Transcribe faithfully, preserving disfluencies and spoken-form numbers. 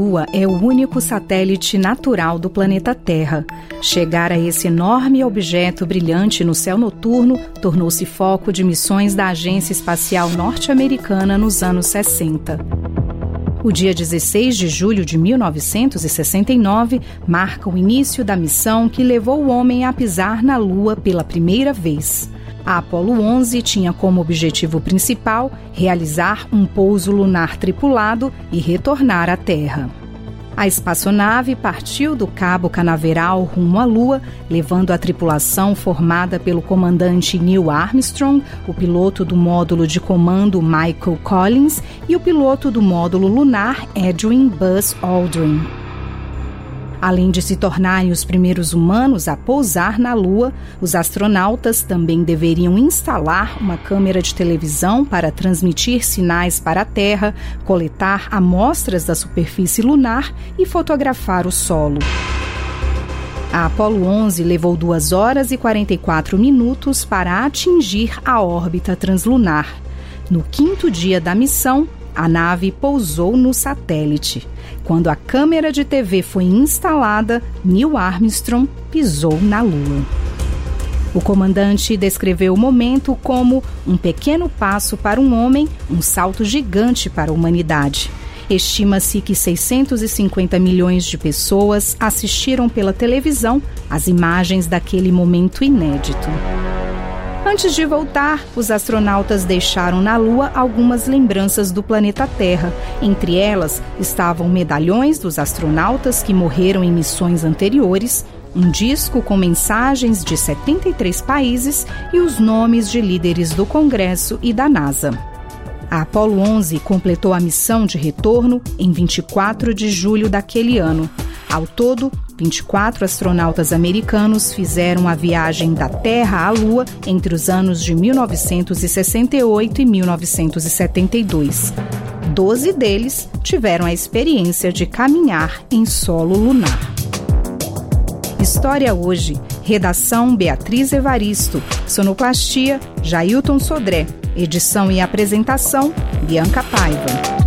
Lua é o único satélite natural do planeta Terra. Chegar a esse enorme objeto brilhante no céu noturno tornou-se foco de missões da Agência Espacial Norte-Americana nos anos sessenta. O dia dezesseis de julho de mil novecentos e sessenta e nove marca o início da missão que levou o homem a pisar na Lua pela primeira vez. A Apollo onze tinha como objetivo principal realizar um pouso lunar tripulado e retornar à Terra. A espaçonave partiu do Cabo Canaveral rumo à Lua, levando a tripulação formada pelo comandante Neil Armstrong, o piloto do módulo de comando Michael Collins e o piloto do módulo lunar Edwin Buzz Aldrin. Além de se tornarem os primeiros humanos a pousar na Lua, os astronautas também deveriam instalar uma câmera de televisão para transmitir sinais para a Terra, coletar amostras da superfície lunar e fotografar o solo. A Apollo onze levou duas horas e quarenta e quatro minutos para atingir a órbita translunar. No quinto dia da missão, a nave pousou no satélite. Quando a câmera de T V foi instalada, Neil Armstrong pisou na Lua. O comandante descreveu o momento como um pequeno passo para um homem, um salto gigante para a humanidade. Estima-se que seiscentos e cinquenta milhões de pessoas assistiram pela televisão as imagens daquele momento inédito. Antes de voltar, os astronautas deixaram na Lua algumas lembranças do planeta Terra. Entre elas estavam medalhões dos astronautas que morreram em missões anteriores, um disco com mensagens de setenta e três países e os nomes de líderes do Congresso e da NASA. A Apollo onze completou a missão de retorno em vinte e quatro de julho daquele ano. Ao todo, vinte e quatro astronautas americanos fizeram a viagem da Terra à Lua entre os anos de mil novecentos e sessenta e oito e mil novecentos e setenta e dois. Doze deles tiveram a experiência de caminhar em solo lunar. História Hoje. Redação Beatriz Evaristo. Sonoplastia Jailton Sodré. Edição e apresentação Bianca Paiva.